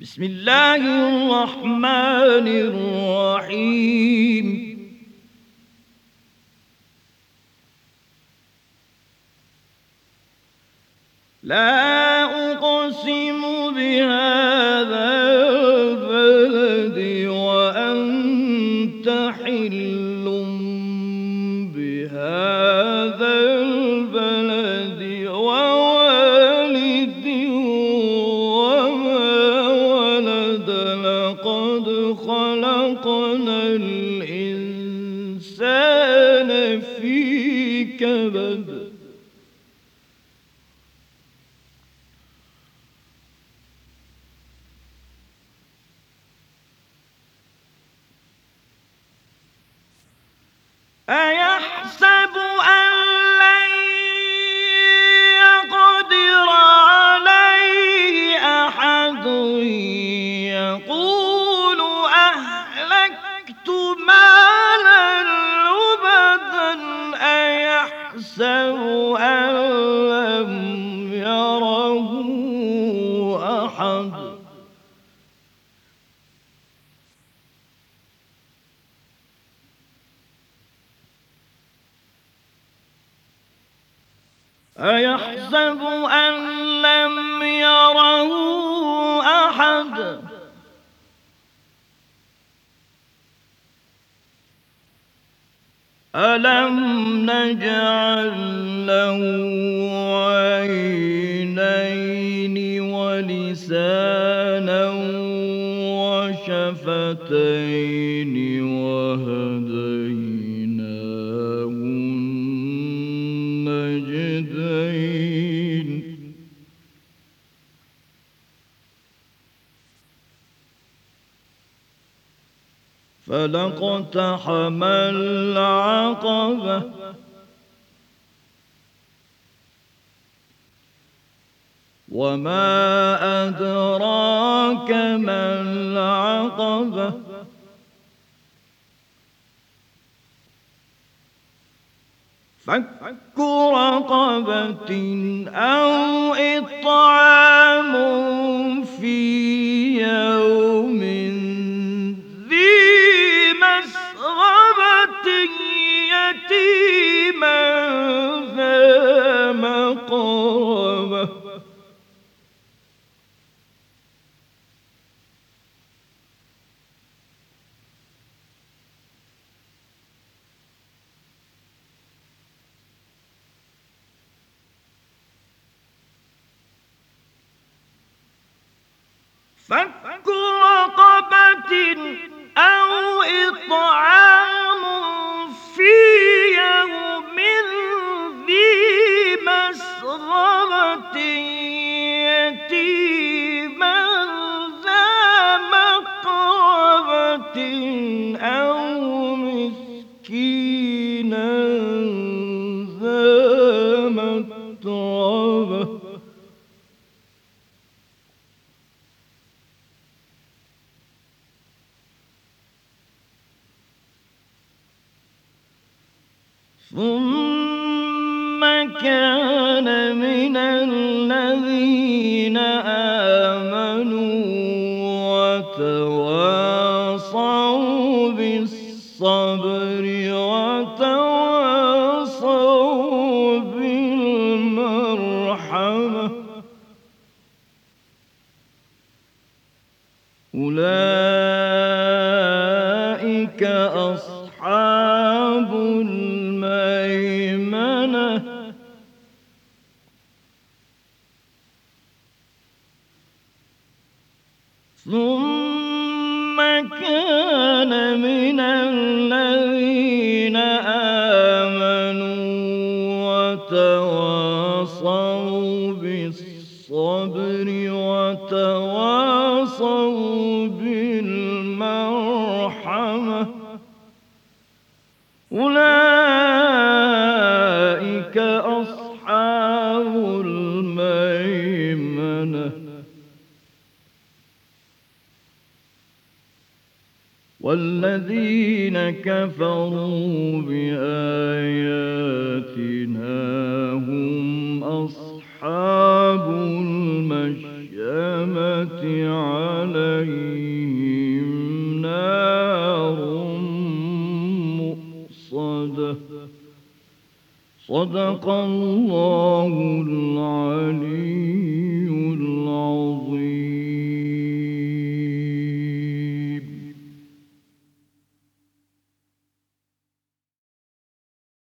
بسم الله الرحمن الرحيم. لا أقسم بهذا البلد وأنت حل بهذا البلد ووالد وما ولد لقد خلقنا الإنسان في كبد. أيحسب أن لن يقدر عليه أحد يقول أهلكت مالا لبدا أيحسب أن لم يره أحد. أيحسب أن لم يره أحد. ألم نجعل له عينين ولسانا وشفتين وهديناه النجدين. فلاقتحم العقبة وما أدراك ما العقبة. فك رقبة أو إطعام في يوم ذي مسغبة يتيما ذا مقربة. فك رقبة أو إطعام في يوم ذي مسغبة يتيما ذا مقربة أو مسكينا ذا متربة. ثم كان من الذين آمنوا وتواصوا بالصبر وتواصوا بالمرحمة أولئك أصحاب الميمنة ثم كان من الذين آمنوا وتواصوا بالصبر وتواصوا بالمرحمة أولئك أصحاب الميمنة والذين كفروا بآياتنا هم أصحاب المشأمة القيامة عليهم نار مؤصدة. صدق الله